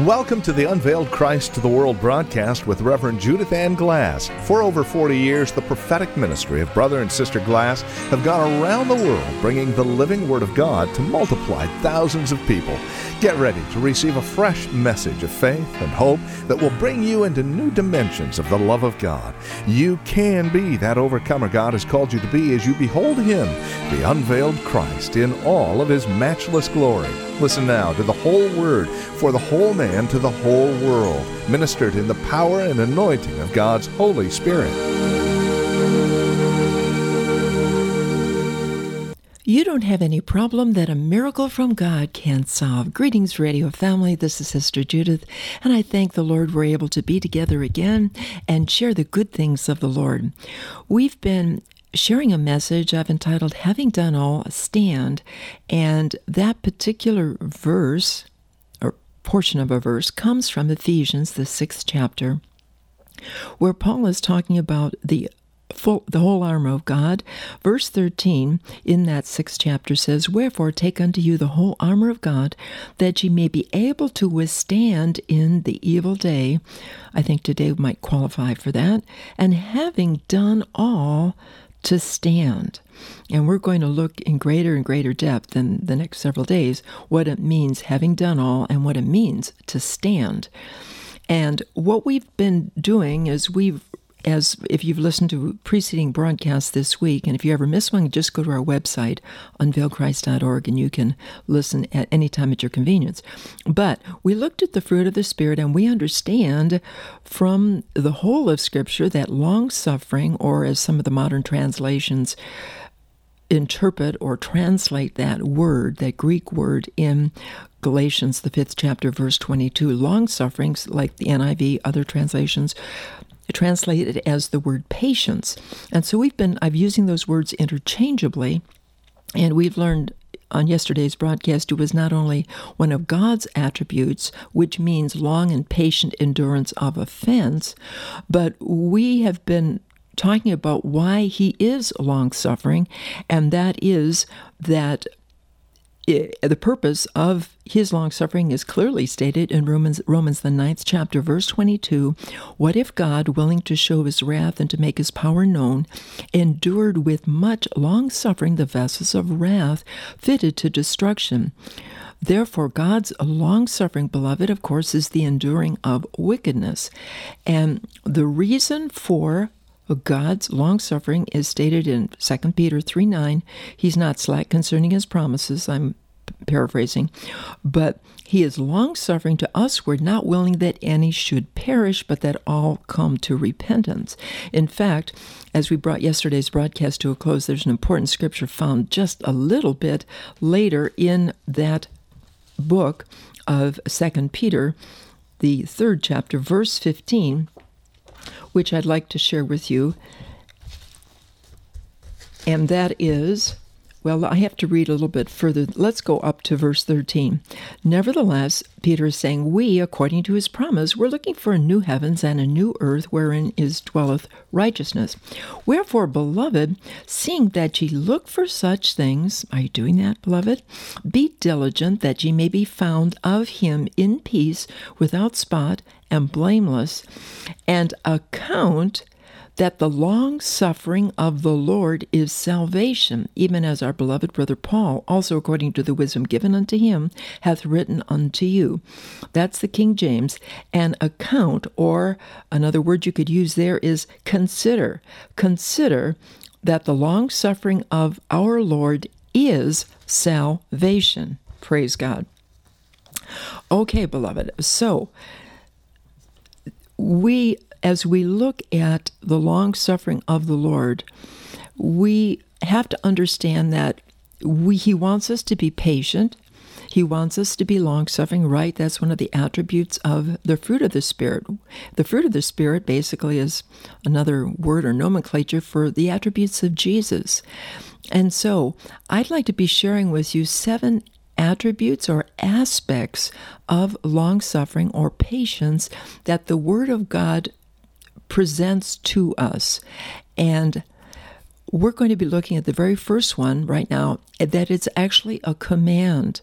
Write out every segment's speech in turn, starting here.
Welcome to the Unveiled Christ to the World broadcast with Reverend Judith Ann Glass. For over 40 years, the prophetic ministry of Brother and Sister Glass have gone around the world bringing the living Word of God to multiply thousands of people. Get ready to receive a fresh message of faith and hope that will bring you into new dimensions of the love of God. You can be that overcomer God has called you to be as you behold Him, the unveiled Christ, in all of His matchless glory. Listen now to the whole Word for the whole man to the whole world, ministered in the power and anointing of God's Holy Spirit. You don't have any problem that a miracle from God can't solve. Greetings, radio family. This is Sister Judith, and I thank the Lord we're able to be together again and share the good things of the Lord. We've been sharing a message I've entitled, Having Done All, Stand, and that particular verse, or portion of a verse, comes from Ephesians, the 6th chapter, where Paul is talking about the whole armor of God. Verse 13 in that 6th chapter says, Wherefore take unto you the whole armor of God, that ye may be able to withstand in the evil day. I think today might qualify for that. And having done all, to stand. And we're going to look in greater and greater depth in the next several days what it means, having done all, and what it means to stand. And what we've been doing is if you've listened to preceding broadcasts this week, and if you ever miss one, just go to our website, unveiledchrist.org, and you can listen at any time at your convenience. But we looked at the fruit of the Spirit, and we understand from the whole of Scripture that long-suffering, or as some of the modern translations interpret or translate that word, that Greek word in Galatians, the 5th chapter, verse 22, long-suffering, like the NIV, other translations, translated as the word patience. And so I've using those words interchangeably, and we've learned on yesterday's broadcast it was not only one of God's attributes, which means long and patient endurance of offense, but we have been talking about why He is long-suffering, and that is that the purpose of His long-suffering is clearly stated in Romans the 9th chapter, verse 22. What if God, willing to show His wrath and to make His power known, endured with much long-suffering the vessels of wrath fitted to destruction? Therefore, God's long-suffering, beloved, of course, is the enduring of wickedness. And the reason for God's long-suffering is stated in 2 Peter 3:9. He's not slack concerning His promises, I'm paraphrasing, but He is long-suffering to usward, not willing that any should perish, but that all come to repentance. In fact, as we brought yesterday's broadcast to a close, there's an important scripture found just a little bit later in that book of 2 Peter, the 3rd chapter, verse 15, which I'd like to share with you. And that is, well, I have to read a little bit further. Let's go up to verse 13. Nevertheless, Peter is saying, we, according to His promise, we're looking for a new heavens and a new earth wherein dwelleth righteousness. Wherefore, beloved, seeing that ye look for such things, are you doing that, beloved? Be diligent that ye may be found of Him in peace, without spot, and blameless, and account that the long-suffering of the Lord is salvation, even as our beloved brother Paul, also according to the wisdom given unto him, hath written unto you. That's the King James. And account, or another word you could use there is consider. Consider that the long-suffering of our Lord is salvation. Praise God. Okay, beloved, so as we look at the long-suffering of the Lord, we have to understand that He wants us to be patient. He wants us to be long-suffering, right? That's one of the attributes of the fruit of the Spirit. The fruit of the Spirit basically is another word or nomenclature for the attributes of Jesus. And so I'd like to be sharing with you 7 attributes or aspects of long-suffering or patience that the Word of God presents to us. And we're going to be looking at the very first one right now, that it's actually a command.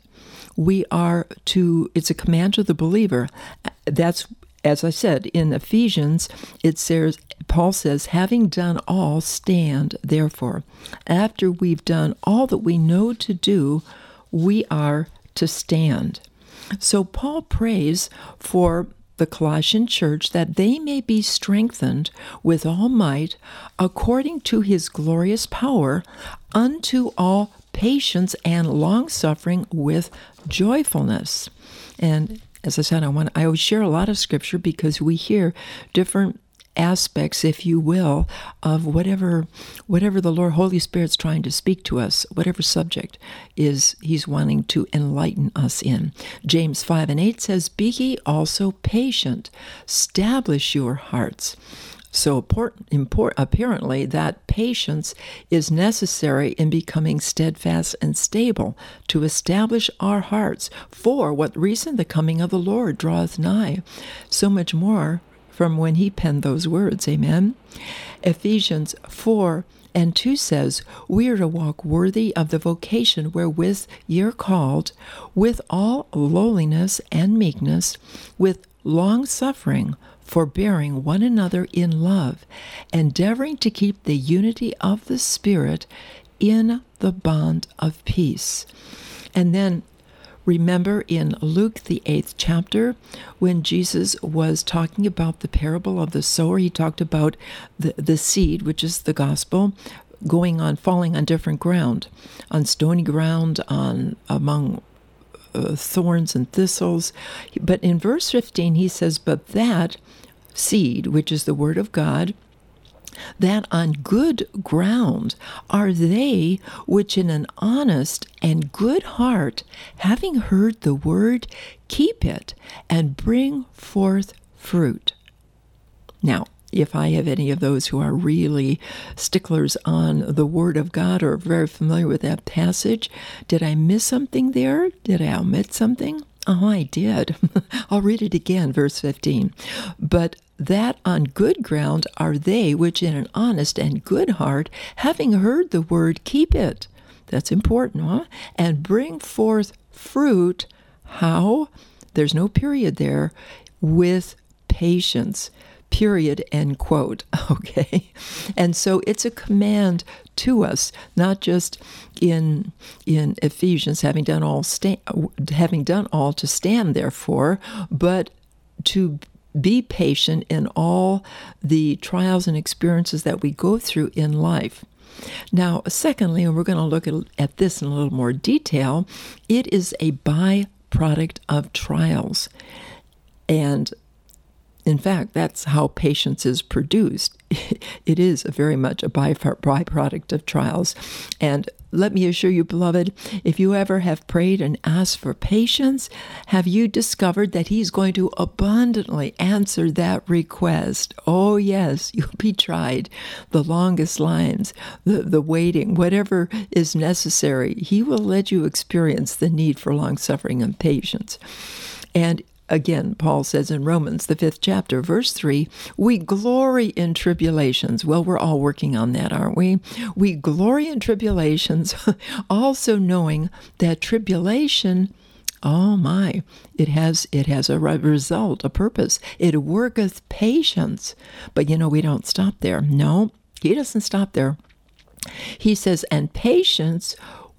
It's a command to the believer. That's, as I said, in Ephesians, it says, Paul says, having done all, stand, therefore. After we've done all that we know to do, we are to stand. So Paul prays for the Colossian church that they may be strengthened with all might according to his glorious power unto all patience and long-suffering with joyfulness. And as I said, I always share a lot of scripture because we hear different aspects, if you will, of whatever the Lord Holy Spirit's trying to speak to us, whatever subject is he's wanting to enlighten us in. James 5:8 says, "Be ye also patient, establish your hearts." So apparently that patience is necessary in becoming steadfast and stable to establish our hearts. For what reason? The coming of the Lord draweth nigh. So much more from when he penned those words. Amen. Ephesians 4:2 says, "We are to walk worthy of the vocation wherewith ye are called, with all lowliness and meekness, with long-suffering, forbearing one another in love, endeavoring to keep the unity of the Spirit in the bond of peace." And then remember in Luke, the 8th chapter, when Jesus was talking about the parable of the sower, he talked about the seed, which is the gospel, falling on different ground, on stony ground, among thorns and thistles. But in verse 15, he says, "But that seed, which is the word of God, that on good ground are they which in an honest and good heart, having heard the word, keep it and bring forth fruit." Now, if I have any of those who are really sticklers on the Word of God or very familiar with that passage, did I miss something there? Did I omit something? Oh, I did. I'll read it again, verse 15. "But that on good ground are they which in an honest and good heart, having heard the word, keep it." That's important, huh? "And bring forth fruit." How? There's no period there. "With patience." Period, end quote. Okay? And so it's a command to us, not just in Ephesians, having done all to stand therefore, but to be patient in all the trials and experiences that we go through in life. Now, secondly, and we're going to look at this in a little more detail, it is a byproduct of trials. And in fact, that's how patience is produced. It is very much a byproduct of trials. And let me assure you, beloved, if you ever have prayed and asked for patience, have you discovered that he's going to abundantly answer that request? Oh, yes, you'll be tried. The longest lines, the waiting, whatever is necessary, he will let you experience the need for long-suffering and patience. And again, Paul says in Romans, the 5th chapter, verse 3, "We glory in tribulations." Well, we're all working on that, aren't we? "We glory in tribulations, also knowing that tribulation," oh my, it has a result, a purpose. "It worketh patience." But we don't stop there. No, he doesn't stop there. He says, "And patience,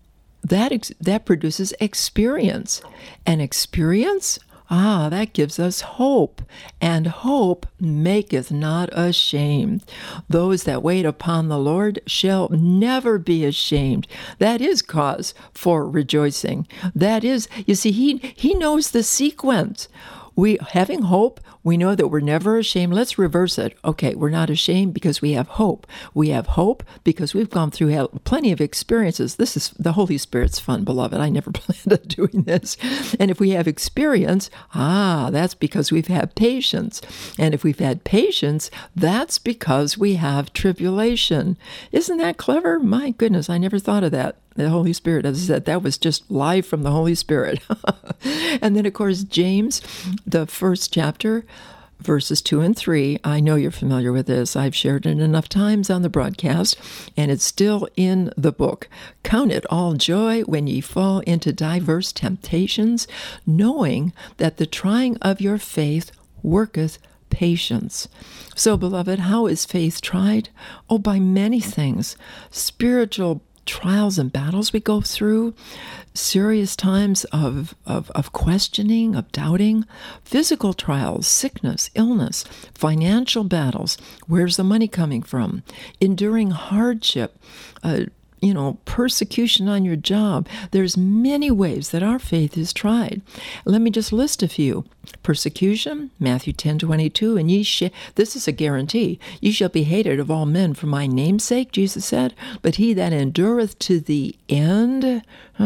that produces experience. And experience, that gives us hope. And hope maketh not ashamed. Those that wait upon the Lord shall never be ashamed." That is cause for rejoicing. That is, you see, he knows the sequence. Having hope, we know that we're never ashamed. Let's reverse it. Okay, we're not ashamed because we have hope. We have hope because we've gone through plenty of experiences. This is the Holy Spirit's fun, beloved. I never planned on doing this. And if we have experience, that's because we've had patience. And if we've had patience, that's because we have tribulation. Isn't that clever? My goodness, I never thought of that. The Holy Spirit, as I said, that was just live from the Holy Spirit. And then, of course, James, the 1st chapter, verses 2 and 3. I know you're familiar with this. I've shared it enough times on the broadcast, and it's still in the book. Count it all joy when ye fall into diverse temptations, knowing that the trying of your faith worketh patience. So, beloved, how is faith tried? Oh, by many things. Spiritual trials and battles we go through, serious times of questioning, of doubting, physical trials, sickness, illness, financial battles, where's the money coming from, enduring hardship, persecution on your job. There's many ways that our faith is tried. Let me just list a few. Persecution, Matthew 10:22, and this is a guarantee, ye shall be hated of all men for my name's sake, Jesus said, but he that endureth to the end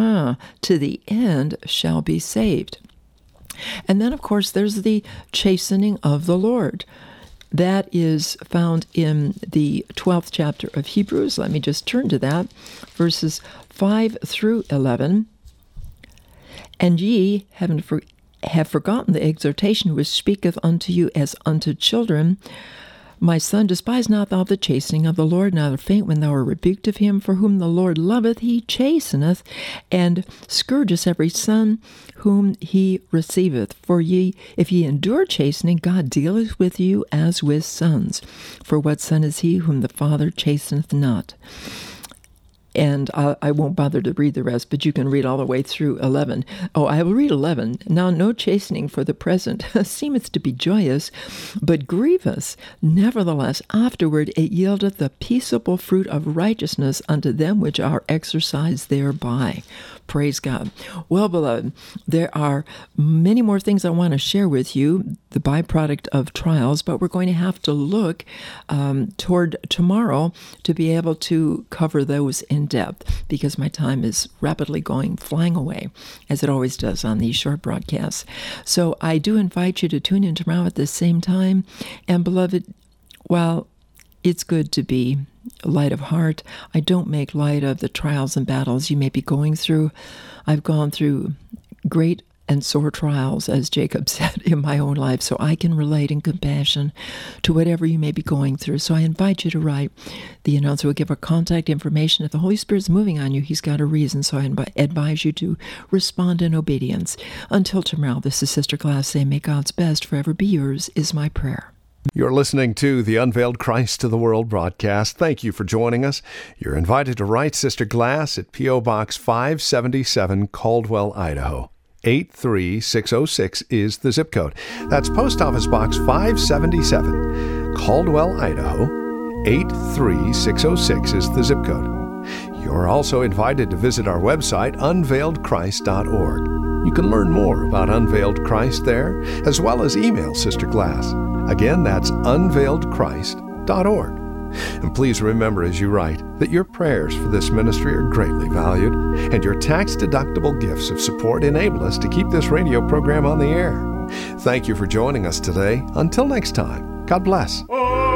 shall be saved. And then, of course, there's the chastening of the Lord. That is found in the 12th chapter of Hebrews. Let me just turn to that. Verses 5 through 11. And ye have forgotten the exhortation which speaketh unto you as unto children. My son, despise not thou the chastening of the Lord, neither faint when thou art rebuked of him. For whom the Lord loveth, he chasteneth, and scourgeth every son whom he receiveth. For if ye endure chastening, God dealeth with you as with sons. For what son is he whom the Father chasteneth not? And I won't bother to read the rest, but you can read all the way through 11. Oh, I will read 11. Now no chastening for the present seemeth to be joyous, but grievous. Nevertheless, afterward it yieldeth the peaceable fruit of righteousness unto them which are exercised thereby. Praise God. Well, beloved, there are many more things I want to share with you, the byproduct of trials, but we're going to have to look toward tomorrow to be able to cover those in depth, because my time is rapidly flying away, as it always does on these short broadcasts. So I do invite you to tune in tomorrow at the same time. And beloved, while it's good to be light of heart, I don't make light of the trials and battles you may be going through. I've gone through great and sore trials, as Jacob said, in my own life, so I can relate in compassion to whatever you may be going through. So I invite you to write. The announcer will give our contact information. If the Holy Spirit's moving on you, he's got a reason, so I advise you to respond in obedience. Until tomorrow, this is Sister Glass saying, may God's best forever be yours, is my prayer. You're listening to the Unveiled Christ to the World broadcast. Thank you for joining us. You're invited to write Sister Glass at P.O. Box 577, Caldwell, Idaho. 83606 is the zip code. That's Post Office Box 577, Caldwell, Idaho. 83606 is the zip code. You're also invited to visit our website, unveiledchrist.org. You can learn more about Unveiled Christ there, as well as email Sister Glass. Again, that's unveiledchrist.org. And please remember as you write that your prayers for this ministry are greatly valued, and your tax-deductible gifts of support enable us to keep this radio program on the air. Thank you for joining us today. Until next time, God bless.